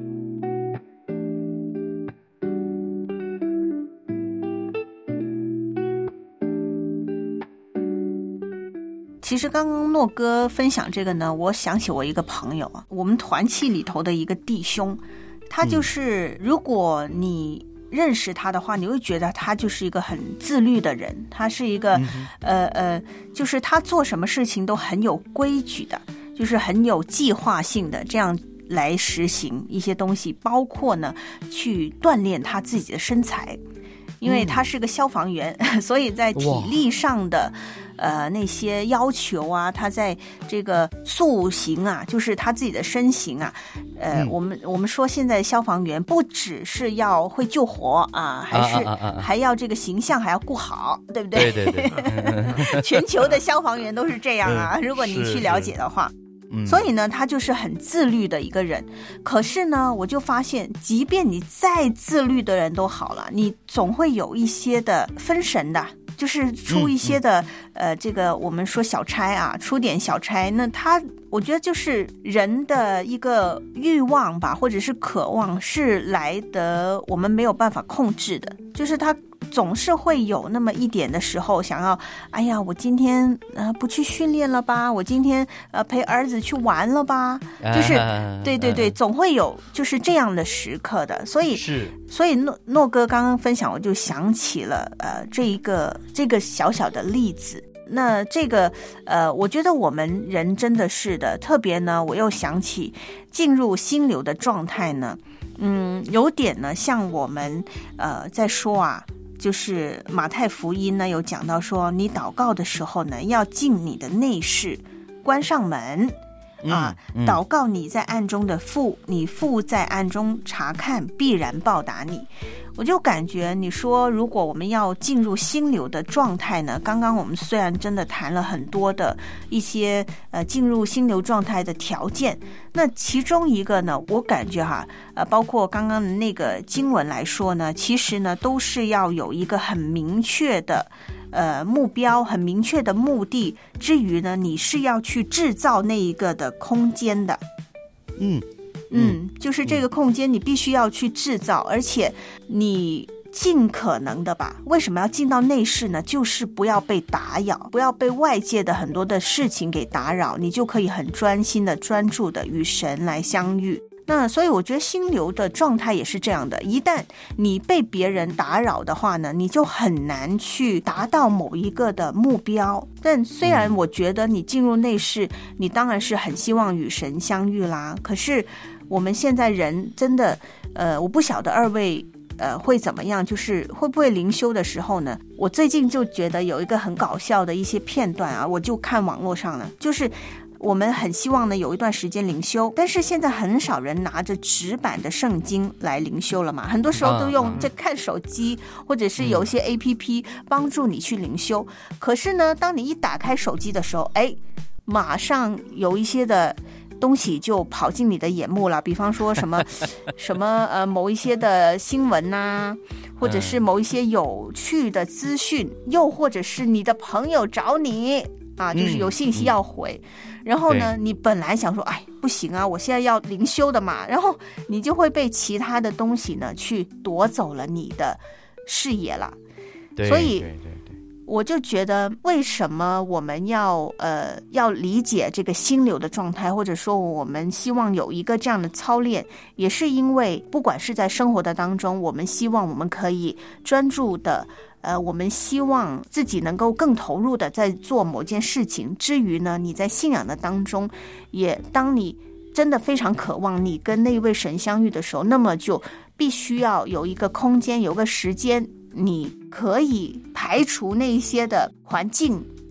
其实刚刚诺哥分享这个呢，我想起我一个朋友啊，我们团契里头的一个弟兄，他就是如果你认识他的话，你会觉得他就是一个很自律的人，他是一个、嗯、呃呃，就是他做什么事情都很有规矩的，就是很有计划性的这样来实行一些东西，包括呢去锻炼他自己的身材，因为他是个消防员、嗯、所以在体力上的呃那些要求啊，他在这个塑形啊，就是他自己的身形啊，呃、嗯、我们我们说现在消防员不只是要会救火啊，还是啊啊啊啊还要这个形象还要顾好，对不对？ 对对对全球的消防员都是这样啊，如果你去了解的话。 嗯、 所以呢他就是很自律的一个人，可是呢我就发现即便你再自律的人都好了，你总会有一些的分神的，就是出一些的、嗯嗯、呃这个我们说小差啊，出点小差，那他我觉得就是人的一个欲望吧，或者是渴望是来得我们没有办法控制的，就是他总是会有那么一点的时候想要，哎呀我今天呃不去训练了吧，我今天呃陪儿子去玩了吧，就是对对对，总会有就是这样的时刻的。所以是所以诺诺哥刚刚分享，我就想起了呃这一个这个小小的例子。那这个呃我觉得我们人真的是的，特别呢我又想起进入心流的状态呢，嗯有点呢像我们呃在说啊，就是马太福音呢有讲到说，你祷告的时候呢要进你的内室，关上门啊、嗯嗯、祷告你在暗中的父，你父在暗中查看，必然报答你。我就感觉你说如果我们要进入心流的状态呢，刚刚我们虽然真的谈了很多的一些呃进入心流状态的条件，那其中一个呢我感觉哈呃包括刚刚的那个经文来说呢，其实呢都是要有一个很明确的呃目标，很明确的目的之余呢，你是要去制造那一个的空间的。 嗯嗯，就是这个空间你必须要去制造，而且你尽可能的吧，为什么要进到内室呢？就是不要被打扰，不要被外界的很多的事情给打扰，你就可以很专心的专注的与神来相遇。那所以我觉得心流的状态也是这样的，一旦你被别人打扰的话呢，你就很难去达到某一个的目标。但虽然我觉得你进入内室，你当然是很希望与神相遇啦，可是我们现在人真的呃我不晓得二位呃会怎么样，就是会不会灵修的时候呢，我最近就觉得有一个很搞笑的一些片段啊，我就看网络上了，就是我们很希望呢有一段时间灵修，但是现在很少人拿着纸版的圣经来灵修了嘛，很多时候都用这看手机，或者是有一些 A P P 帮助你去灵修。可是呢当你一打开手机的时候，哎，马上有一些的东西就跑进你的眼目了，比方说什么什么呃某一些的新闻啊，或者是某一些有趣的资讯，又或者是你的朋友找你啊，就是有信息要回、嗯、然后呢你本来想说哎不行啊，我现在要灵修的嘛，然后你就会被其他的东西呢去夺走了你的视野了。 对， 所以对对对， 我就觉得为什么我们要呃要理解这个心流的状态，或者说我们希望有一个这样的操练，也是因为不管是在生活的当中，我们希望我们可以专注的呃我们希望自己能够更投入的在做某件事情之余呢，你在信仰的当中，也当你真的非常渴望你跟那位神相遇的时候，那么就必须要有一个空间，有个时间，你可以排除那些的环境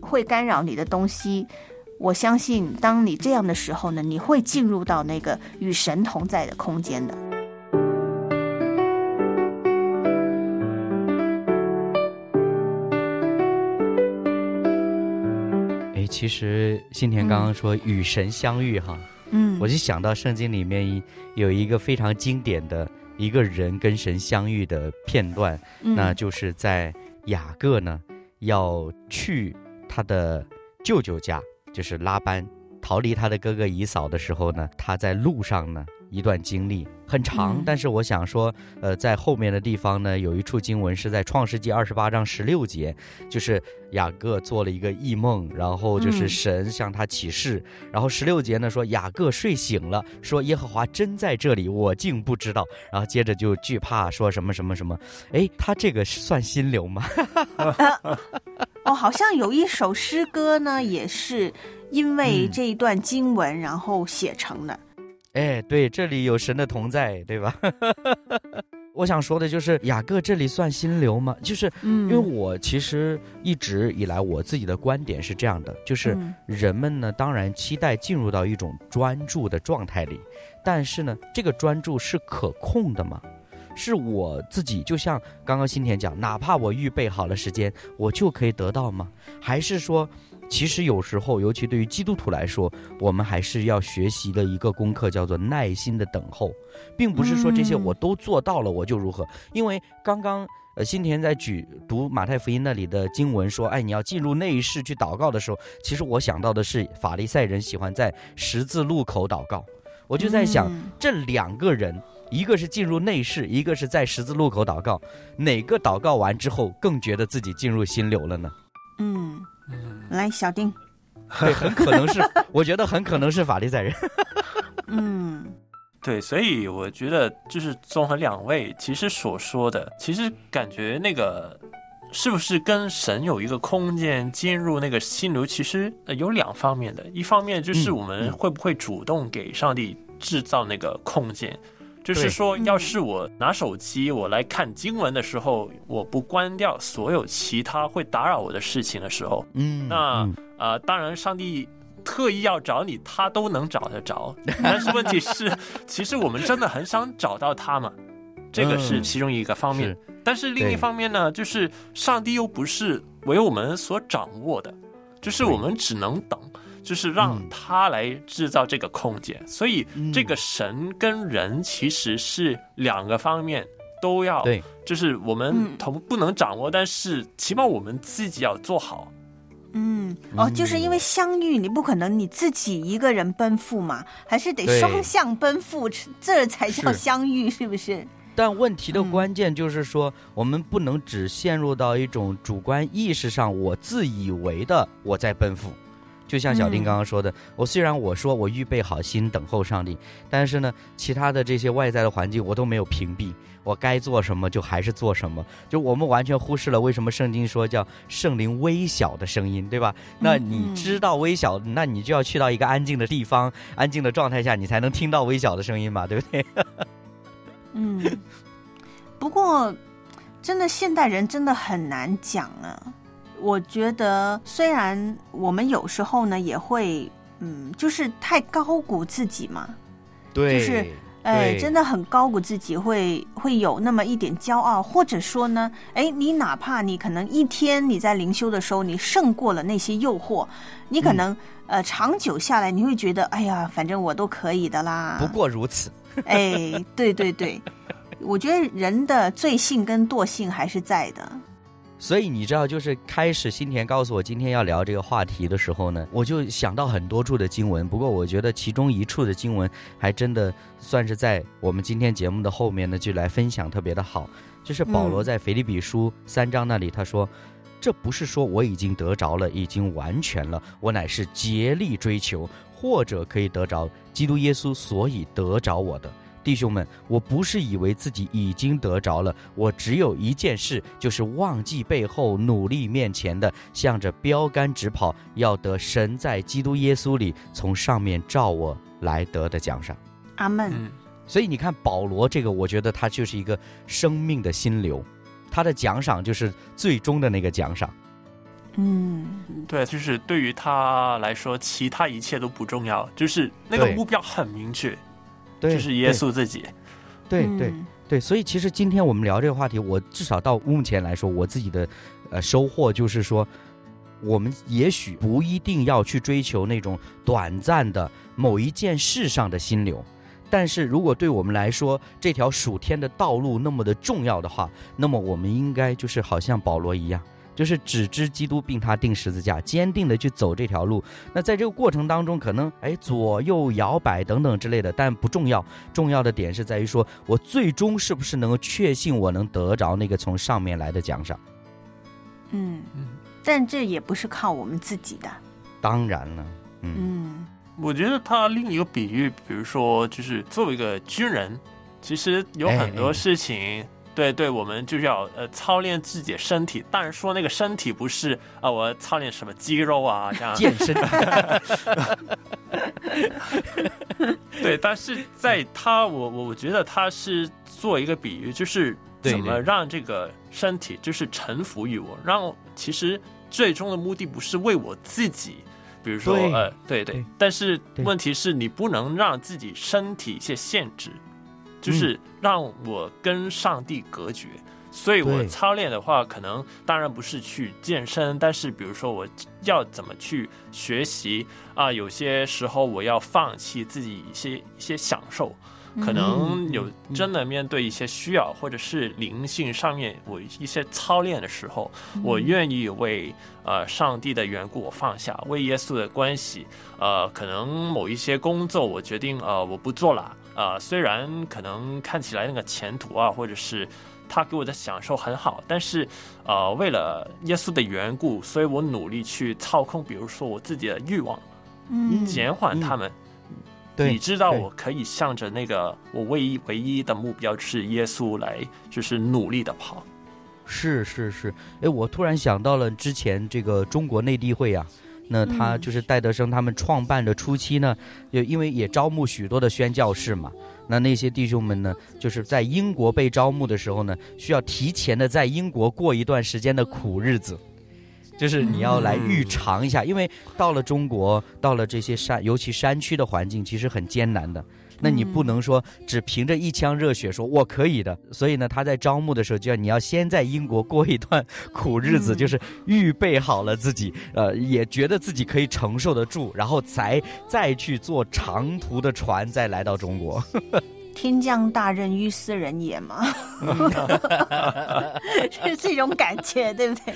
会干扰你的东西，我相信当你这样的时候呢，你会进入到那个与神同在的空间的。 哎，其实新田刚刚说与神相遇哈， 嗯， 我就想到圣经里面有一个非常经典的一个人跟神相遇的片段， 嗯、 那就是在雅各呢要去他的舅舅家，就是拉班，逃离他的哥哥以扫的时候呢，他在路上呢一段经历很长、嗯、但是我想说呃，在后面的地方呢有一处经文是在创世纪二十八章十六节，就是雅各做了一个异梦，然后就是神向他启示、嗯、然后十六节呢说雅各睡醒了，说耶和华真在这里，我竟不知道，然后接着就惧怕说什么什么什么。哎，他这个算心流吗？ 哦，好像有一首诗歌呢也是因为这一段经文然后写成的。 哎，对，这里有神的同在，对吧？我想说的就是雅各这里算心流吗？就是因为我其实一直以来我自己的观点是这样的，就是人们呢当然期待进入到一种专注的状态里，但是呢这个专注是可控的吗？是我自己就像刚刚新田讲，哪怕我预备好了时间我就可以得到吗？还是说其实有时候尤其对于基督徒来说，我们还是要学习的一个功课叫做耐心的等候，并不是说这些我都做到了我就如何、嗯、因为刚刚呃，新田在举读马太福音那里的经文说，哎，你要进入内室去祷告的时候，其实我想到的是法利赛人喜欢在十字路口祷告，我就在想、嗯、这两个人一个是进入内室，一个是在十字路口祷告，哪个祷告完之后更觉得自己进入心流了呢？ 嗯，来小丁。 对，很可能是我觉得很可能是法利赛人。 嗯， 对，所以我觉得就是综合两位其实所说的，其实感觉那个是不是跟神有一个空间进入那个心流，其实有两方面的，一方面就是我们会不会主动给上帝制造那个空间、嗯就是说要是我拿手机我来看经文的时候，我不关掉所有其他会打扰我的事情的时候，嗯，那、嗯、呃，当然上帝特意要找你他都能找得着，但是问题是其实我们真的很想找到他嘛，这个是其中一个方面、嗯、但是另一方面呢，就是上帝又不是为我们所掌握的，就是我们只能等，就是让他来制造这个空间、嗯、所以这个神跟人其实是两个方面都要，对，就是我们同不能掌握、嗯、但是起码我们自己要做好。 嗯，哦，就是因为相遇你不可能你自己一个人奔赴嘛，还是得双向奔赴，这才叫相遇， 是, 是不是？ 但问题的关键就是说、嗯、我们不能只陷入到一种主观意识上我自以为的我在奔赴，就像小丁刚刚说的、嗯、我虽然我说我预备好心等候上帝，但是呢其他的这些外在的环境我都没有屏蔽，我该做什么就还是做什么，就我们完全忽视了为什么圣经说叫圣灵微小的声音，对吧？那你知道微小、嗯、那你就要去到一个安静的地方，安静的状态下你才能听到微小的声音嘛，对不对？ 嗯，不过真的现代人真的很难讲啊。我觉得虽然我们有时候呢也会嗯，就是太高估自己嘛， 对， 就是哎，真的很高估自己，会会有那么一点骄傲，或者说呢，哎，你哪怕你可能一天你在灵修的时候你胜过了那些诱惑，你可能、嗯、呃长久下来你会觉得哎呀反正我都可以的啦， 不过如此。 哎，对对对，我觉得人的罪性跟惰性还是在的。 所以你知道就是开始新田告诉我今天要聊这个话题的时候呢，我就想到很多处的经文，不过我觉得其中一处的经文还真的算是在我们今天节目的后面呢就来分享，特别的好，就是保罗在腓立比书三章那里他说、嗯、这不是说我已经得着了已经完全了，我乃是竭力追求或者可以得着基督耶稣所以得着我的。弟兄们，我不是以为自己已经得着了，我只有一件事，就是忘记背后努力面前的，向着标杆直跑，要得神在基督耶稣里从上面召我来得的奖赏。 阿们、 嗯、所以你看保罗这个，我觉得他就是一个生命的心流，他的奖赏就是最终的那个奖赏。 嗯， 对，就是对于他来说，其他一切都不重要，就是那个对目标很明确， 对， 就是耶稣自己。 对对嗯对，所以其实今天我们聊这个话题，我至少到目前来说，我自己的呃收获就是说，我们也许不一定要去追求那种短暂的某一件事上的心流，但是如果对我们来说这条属天的道路那么的重要的话，那么我们应该就是好像保罗一样，就是只知基督并他钉十字架，坚定的去走这条路。那在这个过程当中，可能哎左右摇摆等等之类的，但不重要。重要的点是在于说，我最终是不是能够确信我能得着那个从上面来的奖赏。 嗯，但这也不是靠我们自己的。 当然了，嗯， 嗯我觉得他另一个比喻，比如说，就是作为一个军人，其实有很多事情。对对，我们就是要呃操练自己的身体，但是说那个身体不是啊、呃，我操练什么肌肉啊这样健身。 对，但是在他我我我觉得他是做一个比喻，就是怎么让这个身体就是臣服于我，让其实最终的目的不是为我自己。比如说，呃，对对，但是问题是你不能让自己身体一些限制。就是让我跟上帝隔绝，嗯、所以我操练的话，可能当然不是去健身，但是比如说我要怎么去学习啊、呃，有些时候我要放弃自己一些一些享受，可能有真的面对一些需要，或者是灵性上面我一些操练的时候，我愿意为呃上帝的缘故我放下，为耶稣的关系，呃，可能某一些工作我决定呃我不做了。呃，虽然可能看起来那个前途啊，或者是他给我的享受很好，但是呃，为了耶稣的缘故，所以我努力去操控，比如说我自己的欲望， 嗯， 减缓他们， 对、嗯， 你知道我可以向着那个我唯一唯一的目标是耶稣来，就是努力的跑。 是是是，哎，我突然想到了之前这个中国内地会啊。那他就是戴德生他们创办的初期呢，就因为也招募许多的宣教士嘛，那那些弟兄们呢，就是在英国被招募的时候呢，需要提前的在英国过一段时间的苦日子，就是你要来预尝一下，因为到了中国，到了这些山，尤其山区的环境，其实很艰难的。那你不能说只凭着一腔热血说我可以的，所以呢，他在招募的时候就要你要先在英国过一段苦日子，就是预备好了自己，呃，也觉得自己可以承受得住，然后才再去坐长途的船，再来到中国。 天降大任于斯人也嘛，是这种感觉，对不对？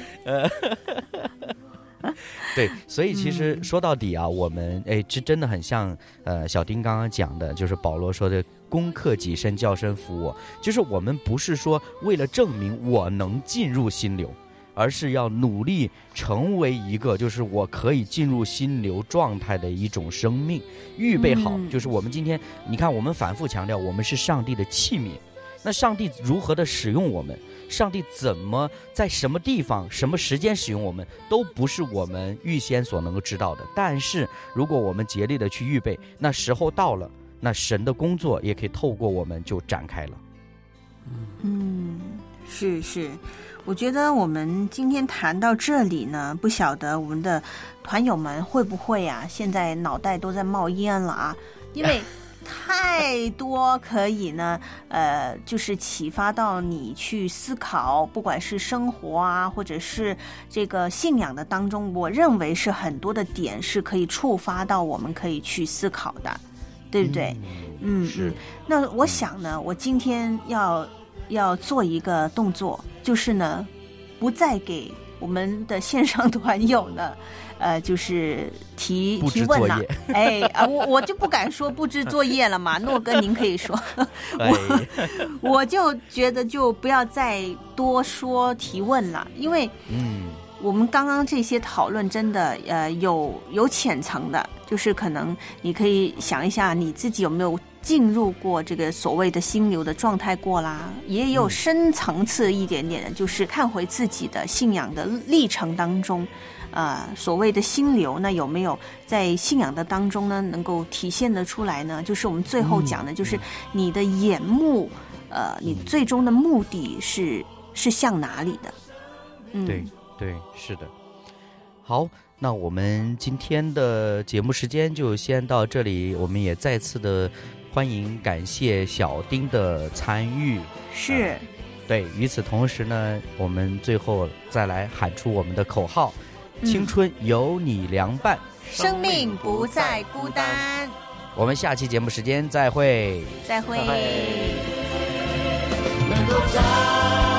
对，所以其实说到底啊，我们哎，这真的很像呃小丁刚刚讲的，就是保罗说的“攻克己身，叫身服我”，就是我们不是说为了证明我能进入心流，而是要努力成为一个就是我可以进入心流状态的一种生命，预备好。嗯、就是我们今天你看，我们反复强调，我们是上帝的器皿，那上帝如何的使用我们？上帝怎么在什么地方、什么时间使用我们，都不是我们预先所能够知道的。但是，如果我们竭力的去预备，那时候到了，那神的工作也可以透过我们就展开了。 嗯，是是，我觉得我们今天谈到这里呢，不晓得我们的团友们会不会啊，现在脑袋都在冒烟了啊，因为。太多可以呢，呃，就是启发到你去思考，不管是生活啊，或者是这个信仰的当中，我认为是很多的点是可以触发到我们可以去思考的，对不对？嗯， 是。 嗯，那我想呢，我今天要要做一个动作，就是呢，不再给我们的线上团友呢。呃，就是提提问呐、啊，哎啊，我我就不敢说布置作业了嘛，诺哥您可以说，我我就觉得就不要再多说提问了，因为嗯，我们刚刚这些讨论真的呃有有浅层的，就是可能你可以想一下你自己有没有进入过这个所谓的心流的状态过啦，也有深层次一点点的，就是看回自己的信仰的历程当中。呃，所谓的心流呢，有没有在信仰的当中呢，能够体现得出来呢？就是我们最后讲的，就是你的眼目，呃，你最终的目的是是向哪里的？ 嗯，对对，是的。 好，那我们今天的节目时间就先到这里，我们也再次的欢迎感谢小丁的参与。 是、 呃、对，与此同时呢，我们最后再来喊出我们的口号、嗯、青春有你凉伴， 生命不再孤单。 我们下期节目时间再会， 再会。 能够